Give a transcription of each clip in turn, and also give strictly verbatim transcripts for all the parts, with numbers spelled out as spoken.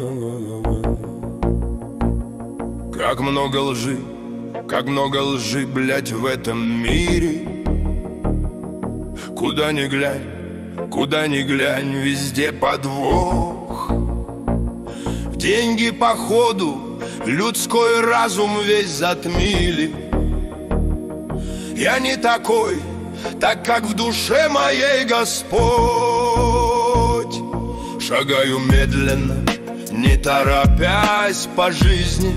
Как много лжи, как много лжи, блядь, в этом мире. Куда ни глянь, куда ни глянь, везде подвох. В деньги походу людской разум весь затмили. Я не такой, так как в душе моей Господь. Шагаю медленно, не торопясь по жизни.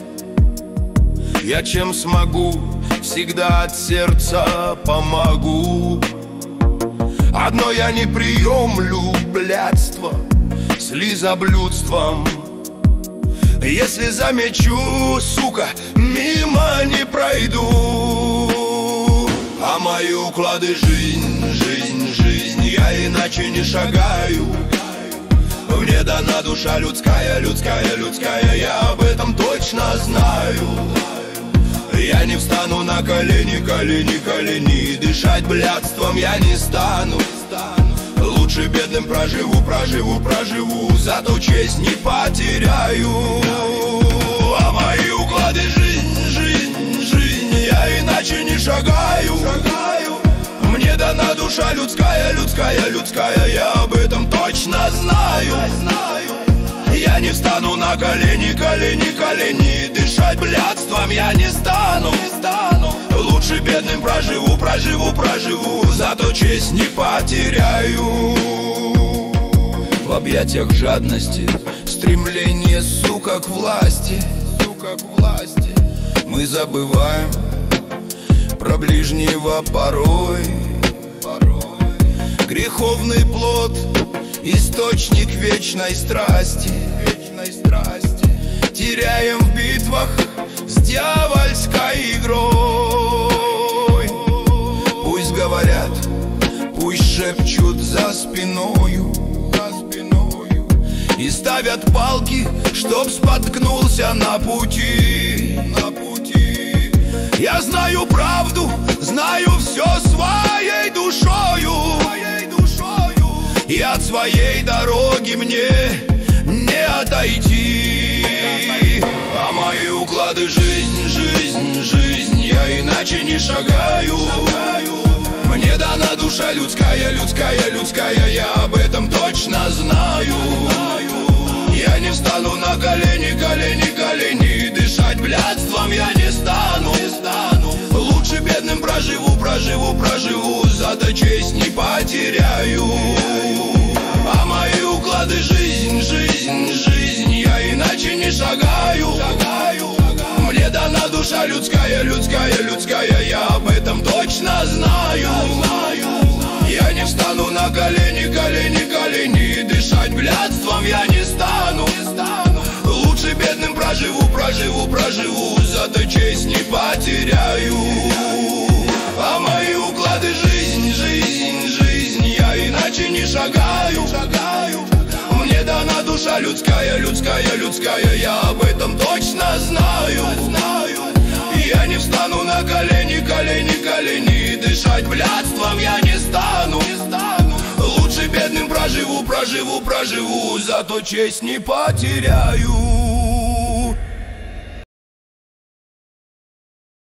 Я чем смогу, всегда от сердца помогу. Одно я не приемлю блядство с лизоблюдством. Если замечу, сука, мимо не пройду. А мои уклады жизнь, жизнь, жизнь, я иначе не шагаю. Мне дана душа людская, людская, людская, я об этом точно знаю. Я не встану на колени, колени, колени, дышать блядством я не стану. Лучше бедным проживу, проживу, проживу, зато честь не потеряю. А мои уклады жизнь, жизнь, жизнь, я иначе не шагаю. Мне дана душа людская, людская, людская, я об этом точно знаю. Я не встану на колени, колени, колени, дышать блядством я не стану. Лучше бедным проживу, проживу, проживу, зато честь не потеряю. В объятиях жадности, стремление, сука, к власти, сука, к власти. Мы забываем про ближнего порой. Греховный плод, источник вечной страсти, вечной страсти. Теряем в битвах с дьявольской игрой. Пусть говорят, пусть шепчут за спиною, за спиною, и ставят палки, чтоб споткнулся на пути, на пути. Я знаю правду, знаю все своей душою, и от своей дороги мне не отойти. А мои уклады жизнь, жизнь, жизнь, я иначе не шагаю. Мне дана душа людская, людская, людская, я об этом точно знаю. Я не встану на колени, колени, колени, дышать блядством я не стану. Лучше бедным проживу, проживу, проживу, зато честь не потеряю. А мои уклады жизнь, жизнь, жизнь, я иначе не шагаю. Мне дана душа людская, людская, людская, я об этом точно знаю. Я не встану на колени, колени, колени, дышать блядством я не стану. Лучше бедным проживу, проживу, проживу, зато честь не потеряю. А мои уклады жизнь, жизнь, жизнь, я иначе не шагаю. Мне дана душа людская, людская, людская, я об этом точно знаю. Я не встану на колени, колени, колени, дышать блядством я не стану. Лучше бедным проживу, проживу, проживу, зато честь не потеряю.